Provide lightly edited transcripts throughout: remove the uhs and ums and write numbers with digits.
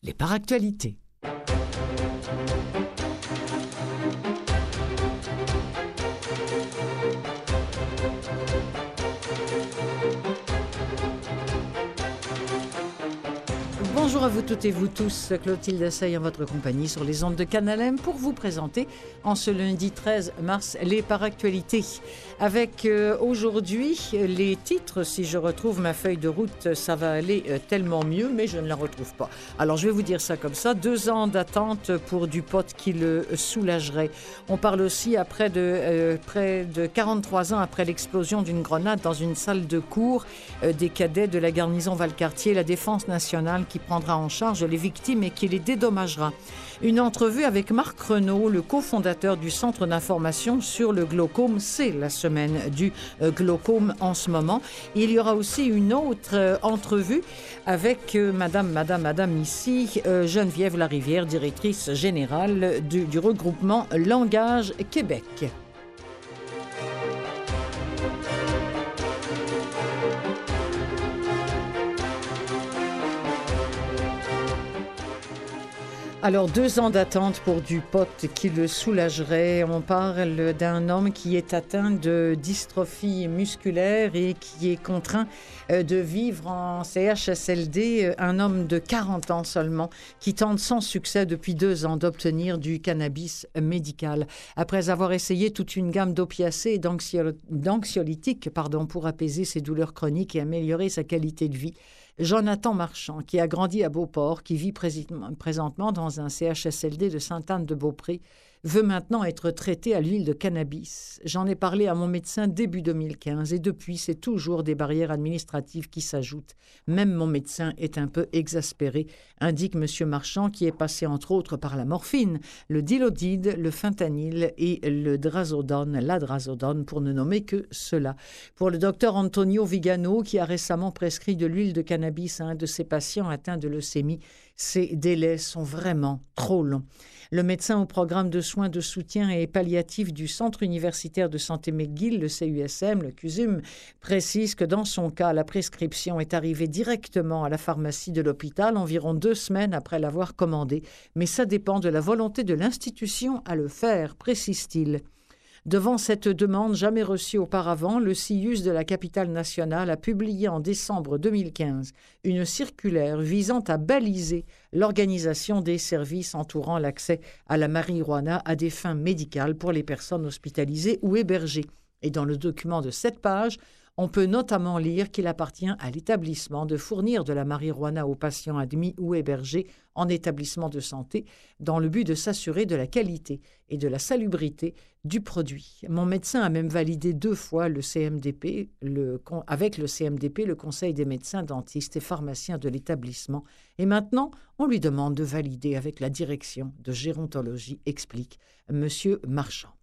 les paractualités. Bonjour à vous toutes et vous tous, Clotilde Assay en votre compagnie sur les ondes de Canal M pour vous présenter en ce lundi 13 mars les paractualités. Avec aujourd'hui les titres, si je retrouve ma feuille de route, ça va aller tellement mieux, mais je ne la retrouve pas. Alors je vais vous dire ça comme ça, 2 ans d'attente pour du pot qui le soulagerait. On parle aussi près de 43 ans après l'explosion d'une grenade dans une salle de cours des cadets de la garnison Valcartier, la Défense nationale qui prendra en charge les victimes et qui les dédommagera. Une entrevue avec Marc Renaud, le cofondateur du Centre d'information sur le glaucome. C'est la semaine du glaucome en ce moment. Il y aura aussi une autre entrevue avec Madame ici, Geneviève Larivière, directrice générale du regroupement Langage Québec. Alors, 2 ans d'attente pour du pot qui le soulagerait. On parle d'un homme qui est atteint de dystrophie musculaire et qui est contraint de vivre en CHSLD. Un homme de 40 ans seulement qui tente sans succès depuis 2 ans d'obtenir du cannabis médical. Après avoir essayé toute une gamme d'opiacés et d'anxiolytiques pour apaiser ses douleurs chroniques et améliorer sa qualité de vie, Jonathan Marchand, qui a grandi à Beauport, qui vit présentement dans un CHSLD de Sainte-Anne-de-Beaupré, veut maintenant être traité à l'huile de cannabis. J'en ai parlé à mon médecin début 2015 et depuis, c'est toujours des barrières administratives qui s'ajoutent. Même mon médecin est un peu exaspéré, indique M. Marchand, qui est passé entre autres par la morphine, le dilodide, le fentanyl et le l'adrazodone, pour ne nommer que cela. Pour le docteur Antonio Vigano, qui a récemment prescrit de l'huile de cannabis à un de ses patients atteints de leucémie, ces délais sont vraiment trop longs. Le médecin au programme de soins de soutien et palliatif du Centre universitaire de santé McGill, le CUSM, le CUSUM, précise que dans son cas, la prescription est arrivée directement à la pharmacie de l'hôpital environ 2 semaines après l'avoir commandée. Mais ça dépend de la volonté de l'institution à le faire, précise-t-il. Devant cette demande jamais reçue auparavant, le CIUS de la capitale nationale a publié en décembre 2015 une circulaire visant à baliser l'organisation des services entourant l'accès à la marijuana à des fins médicales pour les personnes hospitalisées ou hébergées. Et dans le document de 7 pages, on peut notamment lire qu'il appartient à l'établissement de fournir de la marijuana aux patients admis ou hébergés en établissement de santé dans le but de s'assurer de la qualité et de la salubrité du produit. Mon médecin a même validé 2 fois le CMDP, avec le CMDP, le Conseil des médecins, dentistes et pharmaciens de l'établissement. Et maintenant, on lui demande de valider avec la direction de gérontologie, explique M. Marchand.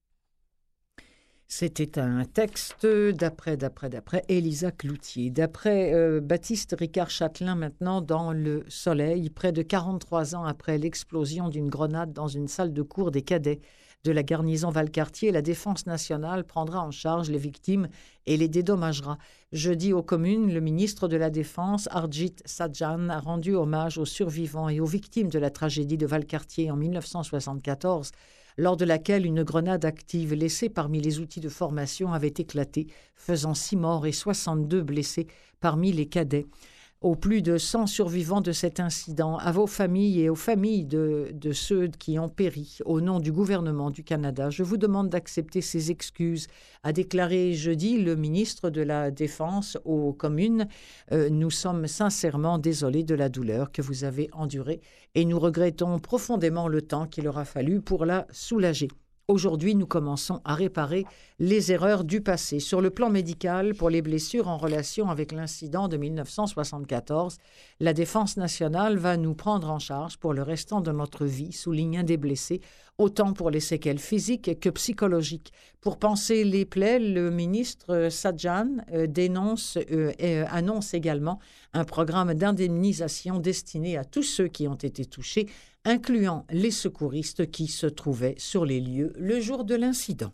C'était un texte d'après Élisa Cloutier. D'après Baptiste Ricard Châtelain, maintenant dans Le Soleil, près de 43 ans après l'explosion d'une grenade dans une salle de cours des cadets de la garnison Valcartier, la Défense nationale prendra en charge les victimes et les dédommagera. Jeudi aux communes, le ministre de la Défense, Harjit Sajjan, a rendu hommage aux survivants et aux victimes de la tragédie de Valcartier en 1974, lors de laquelle une grenade active laissée parmi les outils de formation avait éclaté, faisant 6 morts et 62 blessés parmi les cadets. Aux plus de 100 survivants de cet incident, à vos familles et aux familles de ceux qui ont péri, au nom du gouvernement du Canada, je vous demande d'accepter ces excuses, a déclaré jeudi le ministre de la Défense aux communes. Nous sommes sincèrement désolés de la douleur que vous avez endurée et nous regrettons profondément le temps qu'il aura fallu pour la soulager. Aujourd'hui, nous commençons à réparer les erreurs du passé. Sur le plan médical, pour les blessures en relation avec l'incident de 1974, la Défense nationale va nous prendre en charge pour le restant de notre vie, souligne un des blessés, autant pour les séquelles physiques que psychologiques. Pour panser les plaies, le ministre Sajjan annonce également un programme d'indemnisation destiné à tous ceux qui ont été touchés, incluant les secouristes qui se trouvaient sur les lieux le jour de l'incident.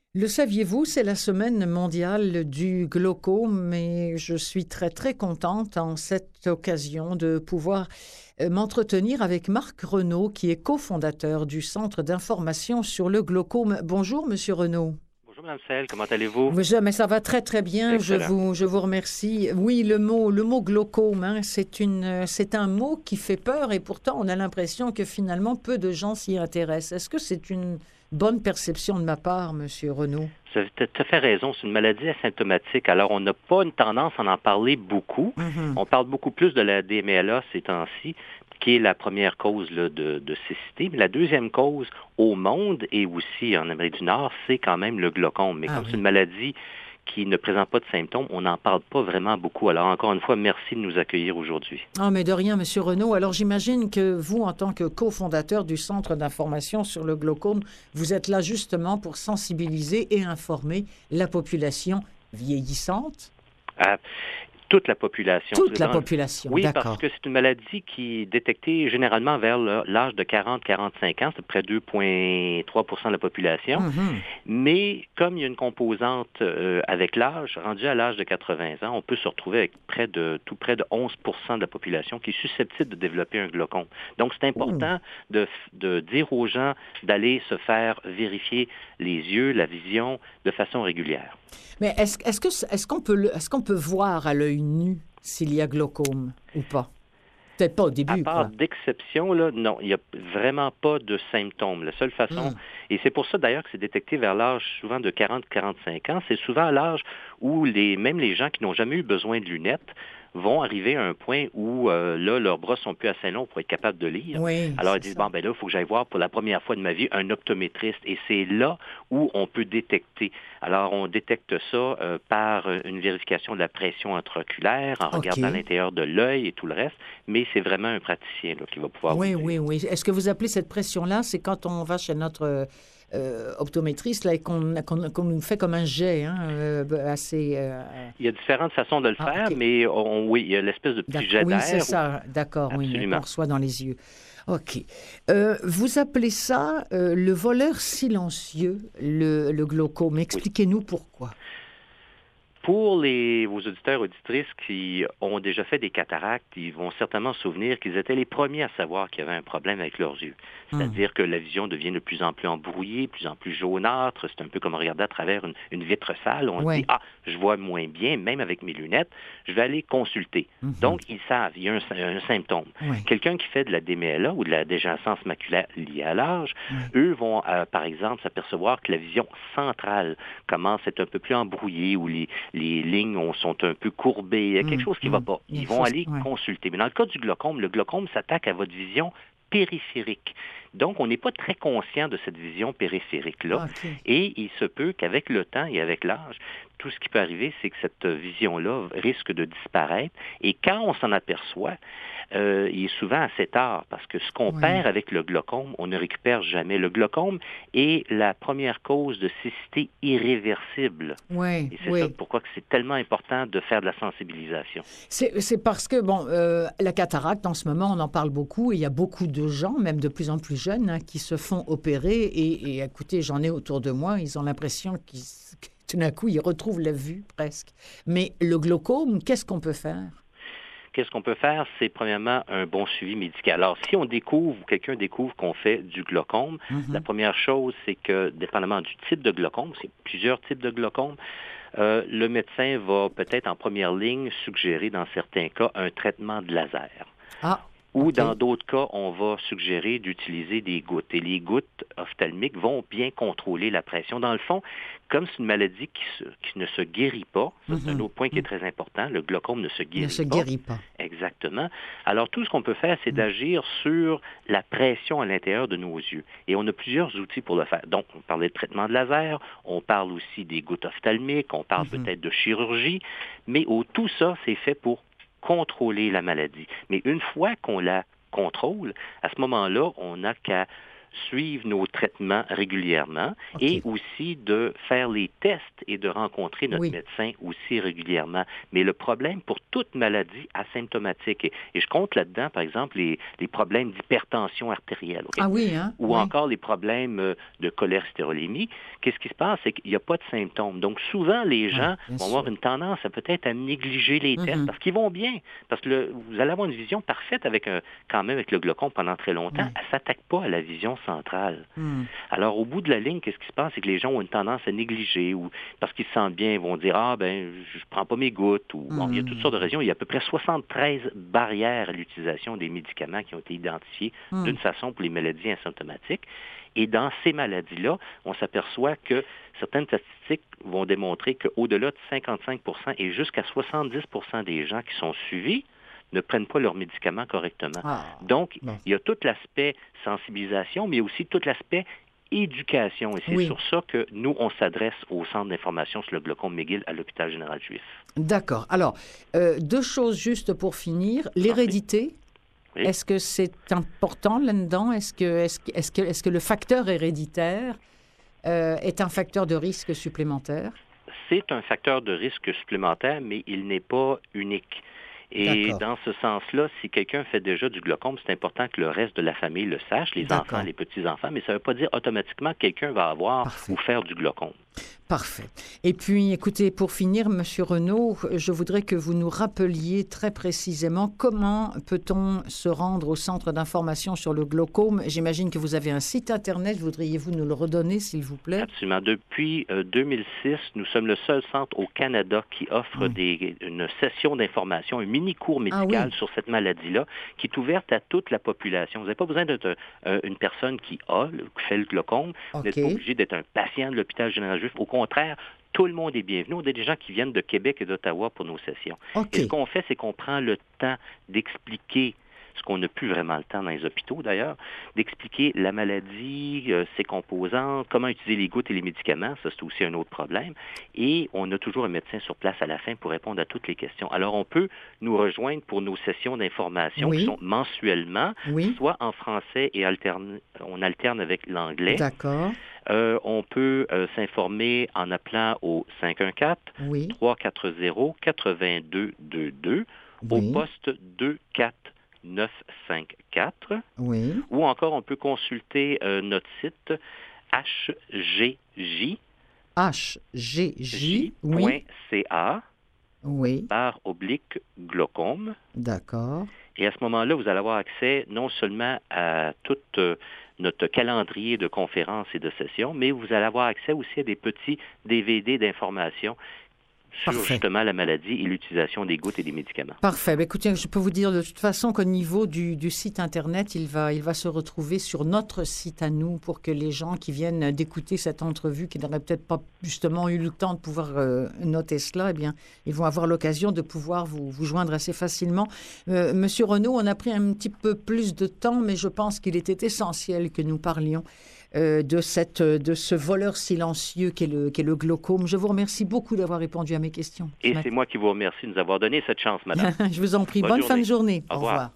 Le saviez-vous, c'est la semaine mondiale du glaucome et je suis très très contente en cette occasion de pouvoir m'entretenir avec Marc Renaud qui est cofondateur du Centre d'information sur le glaucome. Bonjour Monsieur Renaud. Bonjour Mme Sel, comment allez-vous? Oui, mais ça va très très bien, Excellent. je vous remercie. Oui, le mot glaucome, hein, c'est un mot qui fait peur et pourtant on a l'impression que finalement peu de gens s'y intéressent. Est-ce que c'est une bonne perception de ma part, Monsieur Renaud? Vous avez tout à fait raison, c'est une maladie asymptomatique. Alors, on n'a pas une tendance à en parler beaucoup. Mhm. On parle beaucoup plus de la DMLA ces temps-ci, qui est la première cause là, de cécité. Mais la deuxième cause au monde et aussi en Amérique du Nord, c'est quand même le glaucome. Mais Ah comme c'est oui. une maladie qui ne présente pas de symptômes, on n'en parle pas vraiment beaucoup. Alors, encore une fois, merci de nous accueillir aujourd'hui. Ah, mais de rien, Monsieur Renaud. Alors, j'imagine que vous, en tant que cofondateur du Centre d'information sur le glaucome, vous êtes là justement pour sensibiliser et informer la population vieillissante. Ah, toute la population. Toute la population, Oui, parce d'accord. que c'est une maladie qui est détectée généralement vers l'âge de 40-45 ans, c'est à peu près 2,3 % de la population. Mhm. Mais comme il y a une composante avec l'âge, rendu à l'âge de 80 ans, on peut se retrouver avec tout près de 11 % de la population qui est susceptible de développer un glaucome. Donc, c'est important de dire aux gens d'aller se faire vérifier les yeux, la vision, de façon régulière. Mais est-ce qu'on peut voir à l'œil nu s'il y a glaucome ou pas? Peut-être pas au À début, part quoi. d'exception, là, non, il n'y a vraiment pas de symptômes. La seule façon, Hmm. et c'est pour ça d'ailleurs que c'est détecté vers l'âge souvent de 40-45 ans, c'est souvent à l'âge où même les gens qui n'ont jamais eu besoin de lunettes vont arriver à un point où là, leurs bras sont plus assez longs pour être capables de lire. Oui, Alors ils c'est disent, ça. bon, ben là, il faut que j'aille voir pour la première fois de ma vie un optométriste. Et c'est là où on peut détecter. Alors, on détecte ça par une vérification de la pression intraoculaire, en regardant à OK. l'intérieur de l'œil et tout le reste, mais c'est vraiment un praticien là, qui va pouvoir vous Oui, le dire. oui, oui. Est-ce que vous appelez cette pression-là, c'est quand on va chez notre optométriste là, et qu'on nous fait comme un jet, hein, assez... Il y a différentes façons de le Ah, faire, OK. mais oui, il y a l'espèce de petit jet Oui, c'est d'air. ça. D'accord, oui, qu'on Absolument. reçoit dans les yeux. OK. Vous appelez ça le voleur silencieux, le glaucome. Oui. Expliquez-nous pourquoi. Pour vos auditeurs et auditrices qui ont déjà fait des cataractes, ils vont certainement se souvenir qu'ils étaient les premiers à savoir qu'il y avait un problème avec leurs yeux. Hum. C'est-à-dire que la vision devient de plus en plus embrouillée, de plus en plus jaunâtre. C'est un peu comme regarder à travers une vitre sale. On se dit, Oui. je vois moins bien, même avec mes lunettes, je vais aller consulter. Mhm. Donc, ils savent, il y a un symptôme. Oui. Quelqu'un qui fait de la DMLA ou de la dégénérescence maculaire liée à l'âge, Oui. eux vont, par exemple, s'apercevoir que la vision centrale commence à être un peu plus embrouillée ou les lignes sont un peu courbées. Il y a quelque chose qui ne va pas. Il y a Ils quelque vont chose, aller ouais. consulter. Mais dans le cas du glaucome, le glaucome s'attaque à votre vision périphérique. Donc, on n'est pas très conscient de cette vision périphérique-là. OK. Et il se peut qu'avec le temps et avec l'âge, tout ce qui peut arriver, c'est que cette vision-là risque de disparaître. Et quand on s'en aperçoit, il est souvent assez tard, parce que ce qu'on Oui. perd avec le glaucome, on ne récupère jamais. Le glaucome est la première cause de cécité irréversible. Oui, Et c'est oui. ça pourquoi que c'est tellement important de faire de la sensibilisation. C'est parce que, bon, la cataracte, en ce moment, on en parle beaucoup et il y a beaucoup de gens, même de plus en plus jeunes, hein, qui se font opérer. Et écoutez, j'en ai autour de moi, ils ont l'impression que tout d'un coup, ils retrouvent la vue presque. Mais le glaucome, qu'est-ce qu'on peut faire? Qu'est-ce qu'on peut faire? C'est premièrement un bon suivi médical. Alors, si on découvre ou quelqu'un découvre qu'on fait du glaucome, la première chose, c'est que, dépendamment du type de glaucome, c'est plusieurs types de glaucome, le médecin va peut-être en première ligne suggérer, dans certains cas, un traitement de laser. Ah, Ou OK. dans d'autres cas, on va suggérer d'utiliser des gouttes. Et les gouttes ophtalmiques vont bien contrôler la pression. Dans le fond, comme c'est une maladie qui ne se guérit pas, ça, c'est un autre point qui est très important, le glaucome ne se Il ne guérit se pas. guérit pas. Exactement. Alors, tout ce qu'on peut faire, c'est d'agir sur la pression à l'intérieur de nos yeux. Et on a plusieurs outils pour le faire. Donc, on parlait de traitement de laser, on parle aussi des gouttes ophtalmiques, on parle peut-être de chirurgie, mais tout ça, c'est fait pour contrôler la maladie. Mais une fois qu'on la contrôle, à ce moment-là, on n'a qu'à suivre nos traitements régulièrement et aussi de faire les tests et de rencontrer notre médecin aussi régulièrement. Mais le problème pour toute maladie asymptomatique, et je compte là-dedans, par exemple, les problèmes d'hypertension artérielle, ou encore les problèmes de cholestérolémie, qu'est-ce qui se passe? C'est qu'il n'y a pas de symptômes. Donc, souvent, les gens vont avoir une tendance à peut-être à négliger les tests parce qu'ils vont bien. Parce que vous allez avoir une vision parfaite quand même avec le glaucome pendant très longtemps. Elle ne s'attaque pas à la vision centrale. Alors, au bout de la ligne, qu'est-ce qui se passe? C'est que les gens ont une tendance à négliger ou parce qu'ils se sentent bien, ils vont dire « je prends pas mes gouttes » ou il y a toutes sortes de raisons. Il y a à peu près 73 barrières à l'utilisation des médicaments qui ont été identifiées d'une façon pour les maladies asymptomatiques. Et dans ces maladies-là, on s'aperçoit que certaines statistiques vont démontrer qu'au-delà de 55 % et jusqu'à 70 % des gens qui sont suivis ne prennent pas leurs médicaments correctement. Donc, il y a tout l'aspect sensibilisation, mais aussi tout l'aspect éducation. Et c'est sur ça que nous, on s'adresse au Centre d'information sur le glaucome McGill à l'Hôpital général juif. D'accord. Alors, deux choses juste pour finir. L'hérédité. Oui. Est-ce que c'est important là-dedans? Est-ce que le facteur héréditaire est un facteur de risque supplémentaire? C'est un facteur de risque supplémentaire, mais il n'est pas unique. Et dans ce sens-là, si quelqu'un fait déjà du glaucome, c'est important que le reste de la famille le sache, les enfants, les petits-enfants, mais ça ne veut pas dire automatiquement que quelqu'un va avoir ou faire du glaucome. Parfait. Et puis, écoutez, pour finir, M. Renaud, je voudrais que vous nous rappeliez très précisément comment peut-on se rendre au Centre d'information sur le glaucome. J'imagine que vous avez un site Internet. Voudriez-vous nous le redonner, s'il vous plaît? Absolument. Depuis 2006, nous sommes le seul centre au Canada qui offre une session d'information, un mini-cours médical sur cette maladie-là, qui est ouverte à toute la population. Vous n'avez pas besoin d'être une personne qui fait le glaucome. Vous n'êtes pas obligé d'être un patient de l'Hôpital général juif. Au contraire, tout le monde est bienvenu. On a des gens qui viennent de Québec et d'Ottawa pour nos sessions. Et ce qu'on fait, c'est qu'on prend le temps d'expliquer, ce qu'on n'a plus vraiment le temps dans les hôpitaux d'ailleurs, d'expliquer la maladie, ses composantes, comment utiliser les gouttes et les médicaments. Ça, c'est aussi un autre problème. Et on a toujours un médecin sur place à la fin pour répondre à toutes les questions. Alors, on peut nous rejoindre pour nos sessions d'information qui sont mensuellement, soit en français et on alterne avec l'anglais. D'accord. On peut s'informer en appelant au 514-340-8222 au poste 24954. Ou encore, on peut consulter notre site hgj.ca /glaucome. D'accord. Et à ce moment-là, vous allez avoir accès non seulement à toute notre calendrier de conférences et de sessions, mais vous allez avoir accès aussi à des petits DVD d'informations sur justement la maladie et l'utilisation des gouttes et des médicaments. Parfait. Bien, écoutez, je peux vous dire de toute façon qu'au niveau du site Internet, il va se retrouver sur notre site à nous pour que les gens qui viennent d'écouter cette entrevue, qui n'auraient peut-être pas justement eu le temps de pouvoir noter cela, eh bien, ils vont avoir l'occasion de pouvoir vous joindre assez facilement. Monsieur Renaud, on a pris un petit peu plus de temps, mais je pense qu'il était essentiel que nous parlions de ce voleur silencieux qu'est le glaucome. Je vous remercie beaucoup d'avoir répondu à mes questions. Et c'est moi qui vous remercie de nous avoir donné cette chance, madame. Je vous en prie. Bonne fin de journée. Au revoir.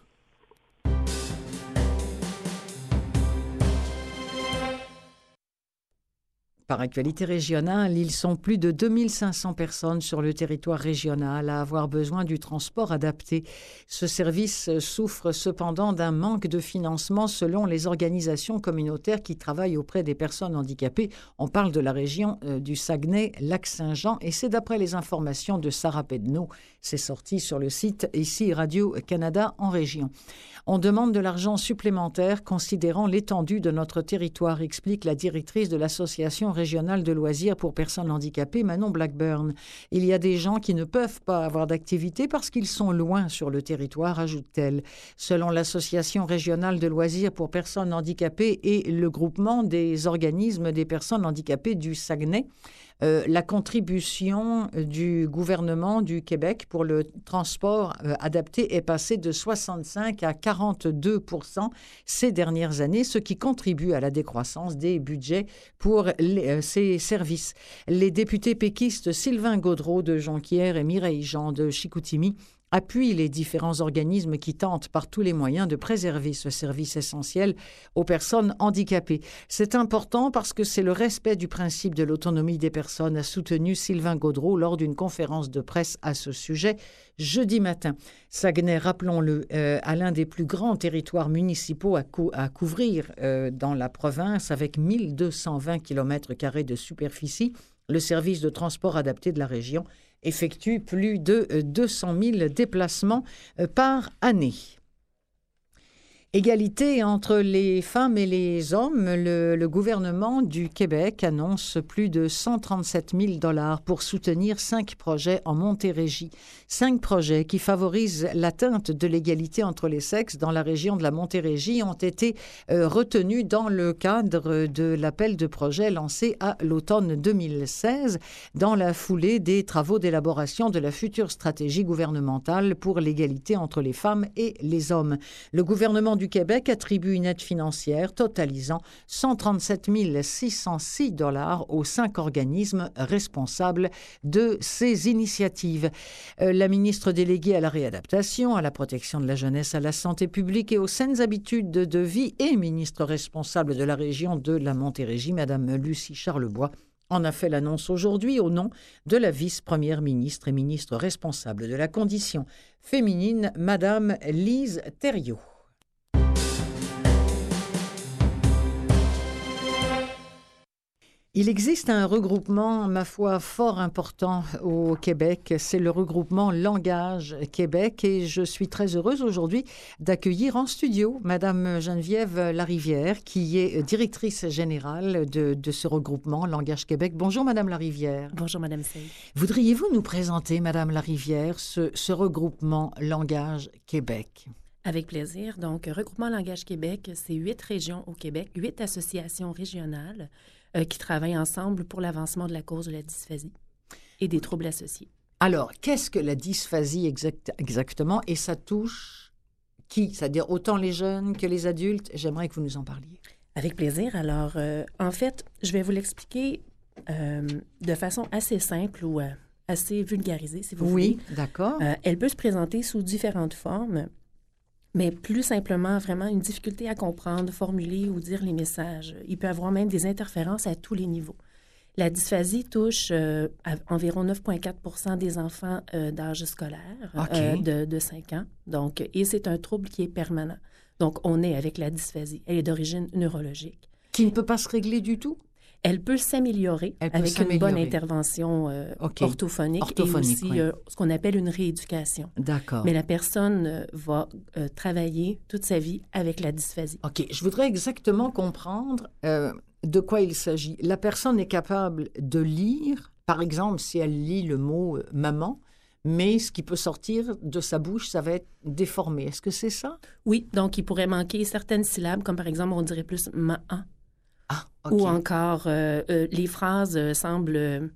Par Actualité régionale, ils sont plus de 2500 personnes sur le territoire régional à avoir besoin du transport adapté. Ce service souffre cependant d'un manque de financement selon les organisations communautaires qui travaillent auprès des personnes handicapées. On parle de la région du Saguenay-Lac-Saint-Jean et c'est d'après les informations de Sarah Pedneau. C'est sorti sur le site ici Radio-Canada en région. On demande de l'argent supplémentaire considérant l'étendue de notre territoire, explique la directrice de l'Association régionale de loisirs pour personnes handicapées, Manon Blackburn. Il y a des gens qui ne peuvent pas avoir d'activité parce qu'ils sont loin sur le territoire, ajoute-t-elle. Selon l'Association régionale de loisirs pour personnes handicapées et le groupement des organismes des personnes handicapées du Saguenay, la contribution du gouvernement du Québec pour le transport adapté est passée de 65 à 42 % ces dernières années, ce qui contribue à la décroissance des budgets pour ces services. Les députés péquistes Sylvain Gaudreault de Jonquière et Mireille Jean de Chicoutimi appuie les différents organismes qui tentent par tous les moyens de préserver ce service essentiel aux personnes handicapées. C'est important parce que c'est le respect du principe de l'autonomie des personnes, a soutenu Sylvain Gaudreault lors d'une conférence de presse à ce sujet jeudi matin. Saguenay, rappelons-le, a l'un des plus grands territoires municipaux à couvrir dans la province avec 1220 km² de superficie. Le service de transport adapté de la région effectue plus de 200 000 déplacements par année. Égalité entre les femmes et les hommes, le gouvernement du Québec annonce plus de 137 000 $ pour soutenir 5 projets en Montérégie. 5 projets qui favorisent l'atteinte de l'égalité entre les sexes dans la région de la Montérégie ont été retenus dans le cadre de l'appel de projet lancé à l'automne 2016 dans la foulée des travaux d'élaboration de la future stratégie gouvernementale pour l'égalité entre les femmes et les hommes. Le gouvernement du Québec attribue une aide financière totalisant 137 606 $ aux 5 organismes responsables de ces initiatives. La ministre déléguée à la réadaptation, à la protection de la jeunesse, à la santé publique et aux saines habitudes de vie et ministre responsable de la région de la Montérégie, Mme Lucie Charlebois, en a fait l'annonce aujourd'hui au nom de la vice-première ministre et ministre responsable de la condition féminine, Mme Lise Thériault. Il existe un regroupement, ma foi, fort important au Québec. C'est le regroupement Langage Québec et je suis très heureuse aujourd'hui d'accueillir en studio Madame Geneviève Larivière, qui est directrice générale de ce regroupement Langage Québec. Bonjour Madame Larivière. Bonjour Madame Sey. Voudriez-vous nous présenter, Madame Larivière, ce regroupement Langage Québec? Avec plaisir. Donc, Regroupement Langage Québec, c'est 8 régions au Québec, 8 associations régionales qui travaillent ensemble pour l'avancement de la cause de la dysphasie et des troubles associés. Alors, qu'est-ce que la dysphasie exactement? Et ça touche qui? C'est-à-dire autant les jeunes que les adultes? J'aimerais que vous nous en parliez. Avec plaisir. Alors, en fait, je vais vous l'expliquer de façon assez simple ou assez vulgarisée, si vous voulez. Oui, d'accord. Elle peut se présenter sous différentes formes, mais plus simplement, vraiment, une difficulté à comprendre, formuler ou dire les messages. Il peut y avoir même des interférences à tous les niveaux. La dysphasie touche environ 9,4 % des enfants d'âge scolaire de 5 ans. Donc, et c'est un trouble qui est permanent. Donc, on est avec la dysphasie. Elle est d'origine neurologique. Qui ne peut pas se régler du tout? Elle peut s'améliorer avec une bonne intervention orthophonique et aussi oui. Ce qu'on appelle une rééducation. D'accord. Mais la personne va travailler toute sa vie avec la dysphasie. OK. Je voudrais exactement comprendre de quoi il s'agit. La personne est capable de lire, par exemple, si elle lit le mot « maman », mais ce qui peut sortir de sa bouche, ça va être déformé. Est-ce que c'est ça? Oui. Donc, il pourrait manquer certaines syllabes, comme par exemple, on dirait plus « ma ». Ah, okay. Ou encore, les phrases semblent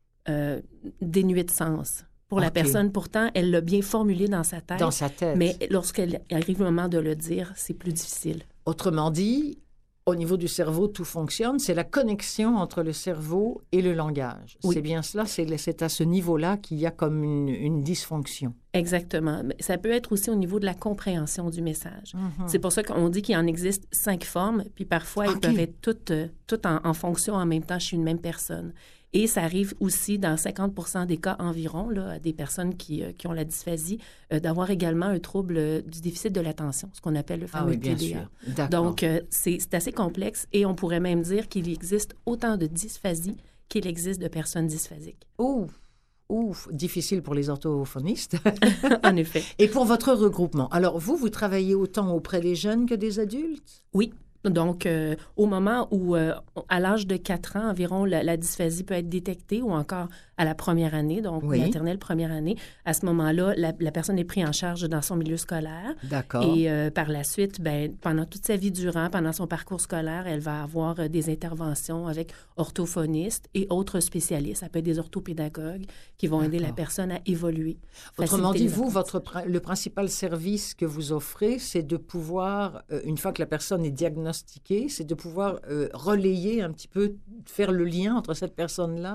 dénuées de sens pour la personne. Pourtant, elle l'a bien formulé dans sa tête. Dans sa tête. Mais lorsqu'elle arrive au moment de le dire, c'est plus difficile. Autrement dit, au niveau du cerveau, tout fonctionne. C'est la connexion entre le cerveau et le langage. Oui. C'est bien cela. C'est à ce niveau-là qu'il y a comme une dysfonction. Exactement. Ça peut être aussi au niveau de la compréhension du message. Mm-hmm. C'est pour ça qu'on dit qu'il en existe 5 formes, puis parfois, elles peuvent être toutes en fonction en même temps chez une même personne. Et ça arrive aussi dans 50 % des cas environ, là, à des personnes qui ont la dysphasie, d'avoir également un trouble du déficit de l'attention, ce qu'on appelle le fameux TDA. Donc, c'est assez complexe et on pourrait même dire qu'il existe autant de dysphasie qu'il existe de personnes dysphasiques. Ouf, difficile pour les orthophonistes. En effet. Et pour votre regroupement, alors vous travaillez autant auprès des jeunes que des adultes? Oui. Donc, au moment où, à l'âge de 4 ans environ, la dysphasie peut être détectée ou encore à la première année, donc maternelle première année, à ce moment-là, la personne est prise en charge dans son milieu scolaire. D'accord. Et par la suite, pendant toute sa vie durant, pendant son parcours scolaire, elle va avoir des interventions avec orthophonistes et autres spécialistes. Ça peut être des orthopédagogues qui vont aider la personne à évoluer. Autrement dit, vous, le principal service que vous offrez, c'est de pouvoir, une fois que la personne est diagnostiquée, c'est de pouvoir relayer un petit peu, faire le lien entre cette personne-là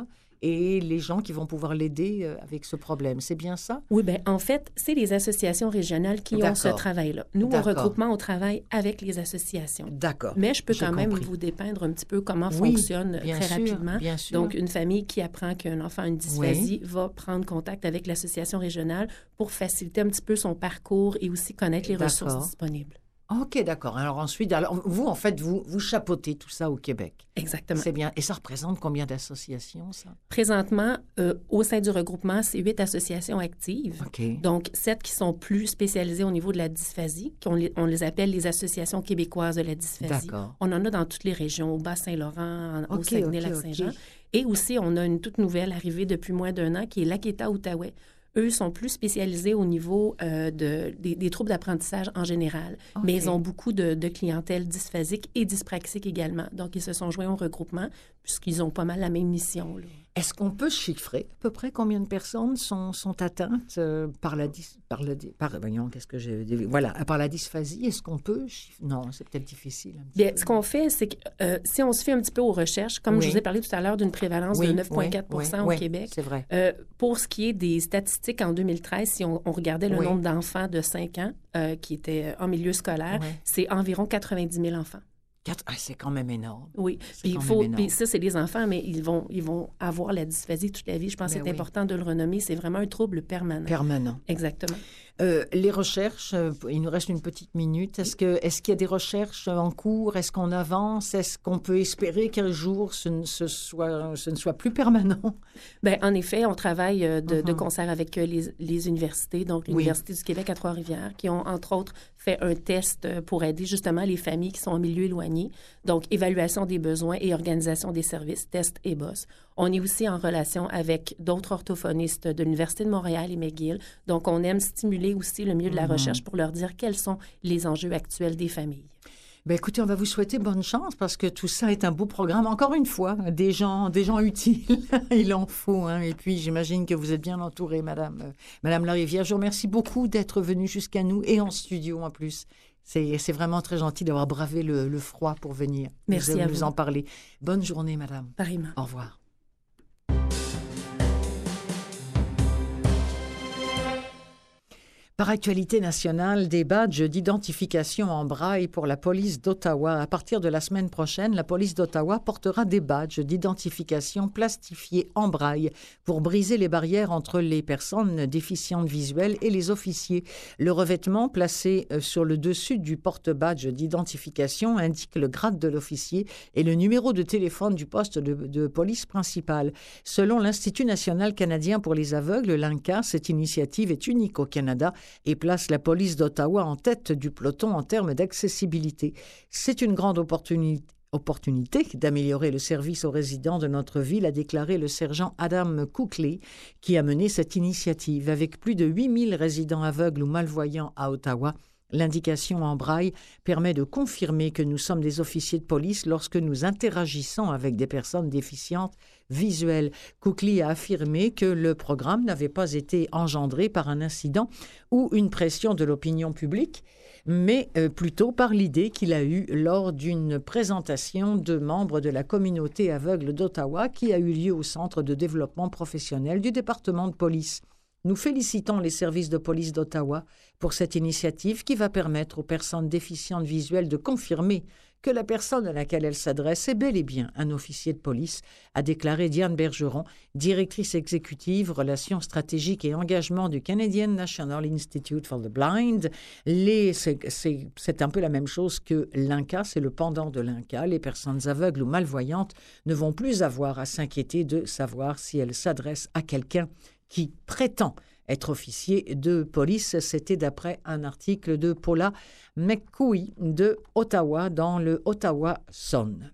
et les gens qui vont pouvoir l'aider avec ce problème. C'est bien ça? Oui, bien, en fait, c'est les associations régionales qui ont ce travail-là. Nous, au regroupement, on travaille avec les associations. D'accord. Mais je peux quand même vous dépeindre un petit peu comment fonctionne très rapidement. Bien sûr. Donc, une famille qui apprend qu'un enfant a une dysphasie va prendre contact avec l'association régionale pour faciliter un petit peu son parcours et aussi connaître les ressources disponibles. OK, d'accord. Alors ensuite, vous, en fait, vous chapeautez tout ça au Québec. Exactement. C'est bien. Et ça représente combien d'associations, ça? Présentement, au sein du regroupement, c'est 8 associations actives. OK. Donc, 7 qui sont plus spécialisées au niveau de la dysphasie, on les appelle les associations québécoises de la dysphasie. D'accord. On en a dans toutes les régions, au Bas-Saint-Laurent, au Saguenay-Lac-Saint-Jean. Et aussi, on a une toute nouvelle arrivée depuis moins d'1 an qui est l'Aketa-Outaouais. Eux sont plus spécialisés au niveau des troubles d'apprentissage en général, mais ils ont beaucoup de clientèle dysphasique et dyspraxique également. Donc, ils se sont joints au regroupement puisqu'ils ont pas mal la même mission, là. Est-ce qu'on peut chiffrer à peu près combien de personnes sont atteintes par la dysphasie? Est-ce qu'on peut chiffrer? Non, c'est peut-être difficile. Bien, ce qu'on fait, c'est que si on se fait un petit peu aux recherches, comme je vous ai parlé tout à l'heure d'une prévalence de 9,4 au Québec, c'est vrai. Pour ce qui est des statistiques en 2013, si on regardait le nombre d'enfants de 5 ans qui étaient en milieu scolaire, c'est environ 90 000 enfants. C'est quand même énorme. Oui, puis ça, c'est des enfants, mais ils vont avoir la dysphasie toute la vie. Je pense que c'est important de le renommer. C'est vraiment un trouble permanent. Permanent. Exactement. Les recherches, il nous reste une petite minute. Est-ce qu'il y a des recherches en cours? Est-ce qu'on avance? Est-ce qu'on peut espérer qu'un jour ce ne soit plus permanent? Bien, en effet, on travaille de concert avec les universités, donc l'Université du Québec à Trois-Rivières, qui ont, entre autres, fait un test pour aider justement les familles qui sont en milieu éloigné. Donc, évaluation des besoins et organisation des services, test et BOSS. On est aussi en relation avec d'autres orthophonistes de l'Université de Montréal et McGill. Donc, on aime stimuler aussi le milieu de la recherche pour leur dire quels sont les enjeux actuels des familles. Bien, écoutez, on va vous souhaiter bonne chance parce que tout ça est un beau programme. Encore une fois, des gens utiles, il en faut. Et puis, j'imagine que vous êtes bien entourée, Madame Larivière. Je vous remercie beaucoup d'être venue jusqu'à nous et en studio en plus. C'est vraiment très gentil d'avoir bravé le froid pour venir. Merci à vous. Nous en parler. Bonne journée, Madame. Pareillement. Au revoir. Par actualité nationale, des badges d'identification en braille pour la police d'Ottawa. À partir de la semaine prochaine, la police d'Ottawa portera des badges d'identification plastifiés en braille pour briser les barrières entre les personnes déficientes visuelles et les officiers. Le revêtement placé sur le dessus du porte-badge d'identification indique le grade de l'officier et le numéro de téléphone du poste de police principal. Selon l'Institut national canadien pour les aveugles, l'INCA, cette initiative est unique au Canada et place la police d'Ottawa en tête du peloton en termes d'accessibilité. C'est une grande opportunité d'améliorer le service aux résidents de notre ville, a déclaré le sergent Adam Cookley, qui a mené cette initiative. Avec plus de 8000 résidents aveugles ou malvoyants à Ottawa, l'indication en braille permet de confirmer que nous sommes des officiers de police lorsque nous interagissons avec des personnes déficientes visuelles. Cookley a affirmé que le programme n'avait pas été engendré par un incident ou une pression de l'opinion publique, mais plutôt par l'idée qu'il a eue lors d'une présentation de membres de la communauté aveugle d'Ottawa qui a eu lieu au Centre de développement professionnel du département de police. Nous félicitons les services de police d'Ottawa pour cette initiative qui va permettre aux personnes déficientes visuelles de confirmer que la personne à laquelle elle s'adresse est bel et bien un officier de police, a déclaré Diane Bergeron, directrice exécutive, relations stratégiques et engagement du Canadian National Institute for the Blind. C'est un peu la même chose que l'INCA, c'est le pendant de l'INCA. Les personnes aveugles ou malvoyantes ne vont plus avoir à s'inquiéter de savoir si elles s'adressent à quelqu'un qui prétend être officier de police. C'était d'après un article de Paula McCooey de Ottawa dans le Ottawa Sun.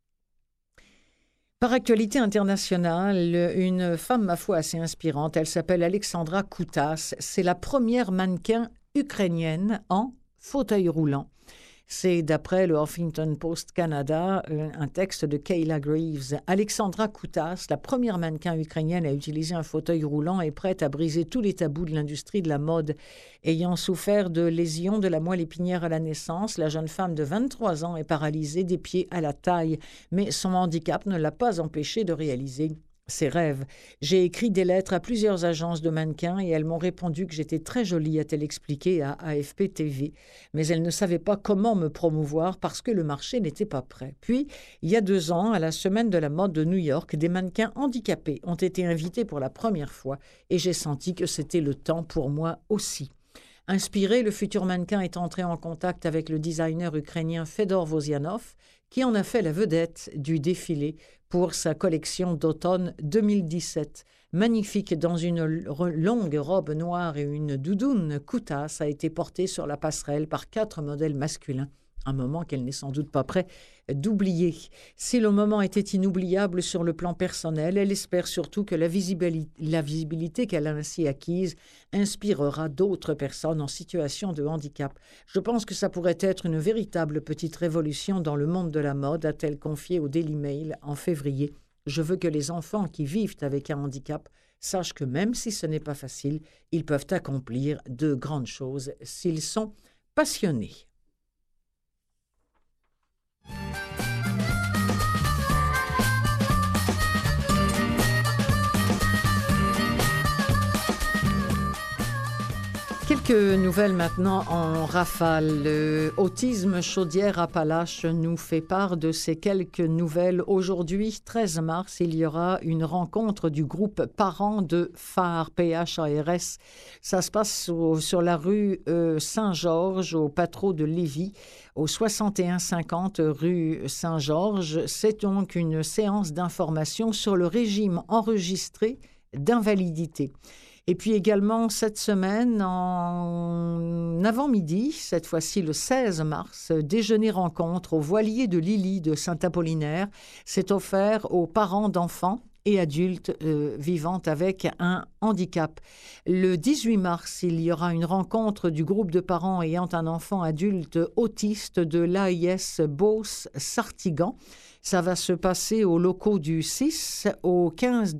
Par actualité internationale, une femme, ma foi, assez inspirante. Elle s'appelle Alexandra Koutas. C'est la première mannequin ukrainienne en fauteuil roulant. C'est d'après le Huffington Post Canada, un texte de Kayla Graves. Alexandra Koutas, la première mannequin ukrainienne à utiliser un fauteuil roulant, est prête à briser tous les tabous de l'industrie de la mode. Ayant souffert de lésions de la moelle épinière à la naissance, la jeune femme de 23 ans est paralysée des pieds à la taille. Mais son handicap ne l'a pas empêchée de réaliser ses rêves. J'ai écrit des lettres à plusieurs agences de mannequins et elles m'ont répondu que j'étais très jolie, a-t-elle expliqué à AFP TV. Mais elles ne savaient pas comment me promouvoir parce que le marché n'était pas prêt. Puis, il y a 2 ans, à la Semaine de la mode de New York, des mannequins handicapés ont été invités pour la première fois et j'ai senti que c'était le temps pour moi aussi. Inspiré, le futur mannequin est entré en contact avec le designer ukrainien Fedor Vozianov, qui en a fait la vedette du défilé pour sa collection d'automne 2017. Magnifique dans une longue robe noire et une doudoune coutasse a été portée sur la passerelle par 4 modèles masculins. Un moment qu'elle n'est sans doute pas près d'oublier. Si le moment était inoubliable sur le plan personnel, elle espère surtout que la visibilité qu'elle a ainsi acquise inspirera d'autres personnes en situation de handicap. Je pense que ça pourrait être une véritable petite révolution dans le monde de la mode, a-t-elle confié au Daily Mail en février. Je veux que les enfants qui vivent avec un handicap sachent que même si ce n'est pas facile, ils peuvent accomplir de grandes choses s'ils sont passionnés. Quelques nouvelles maintenant en rafale. Autisme Chaudière-Appalaches nous fait part de ces quelques nouvelles. Aujourd'hui, 13 mars, il y aura une rencontre du groupe Parents de Phare, PHARS. Ça se passe sur la rue Saint-Georges, au Patro de Lévis, au 6150 rue Saint-Georges. C'est donc une séance d'information sur le régime enregistré d'invalidité. Et puis également, cette semaine, en avant-midi, cette fois-ci le 16 mars, déjeuner-rencontre au Voilier de Lily de Saint-Apollinaire. C'est offert aux parents d'enfants et adultes vivant avec un handicap. Le 18 mars, il y aura une rencontre du groupe de parents ayant un enfant adulte autiste de l'AIS Beauce-Sartigan. Ça va se passer aux locaux du 6 au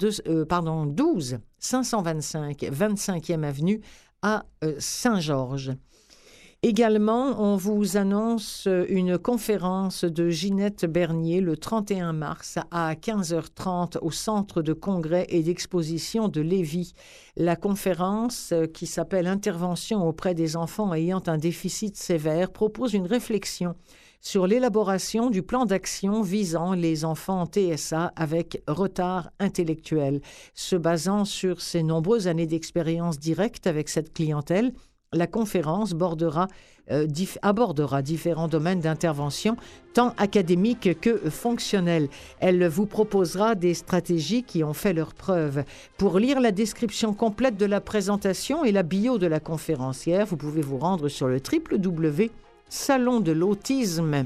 12 525 25e avenue à Saint-Georges. Également, on vous annonce une conférence de Ginette Bernier le 31 mars à 15h30 au Centre de congrès et d'exposition de Lévis. La conférence, qui s'appelle « Intervention auprès des enfants ayant un déficit sévère », propose une réflexion sur l'élaboration du plan d'action visant les enfants TSA avec retard intellectuel. Se basant sur ses nombreuses années d'expérience directe avec cette clientèle, la conférence abordera différents domaines d'intervention, tant académiques que fonctionnels. Elle vous proposera des stratégies qui ont fait leurs preuves. Pour lire la description complète de la présentation et la bio de la conférencière, vous pouvez vous rendre sur le salon de l'autisme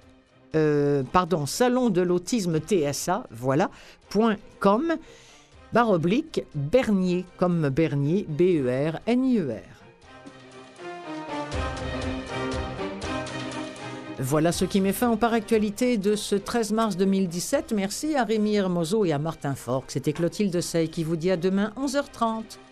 TSA, .com / Bernier, comme Bernier, BERNIER. Voilà ce qui met fin aux Paractualités de ce 13 mars 2017. Merci à Rémi Hermoso et à Martin Forck. C'était Clotilde Sey qui vous dit à demain 11h30.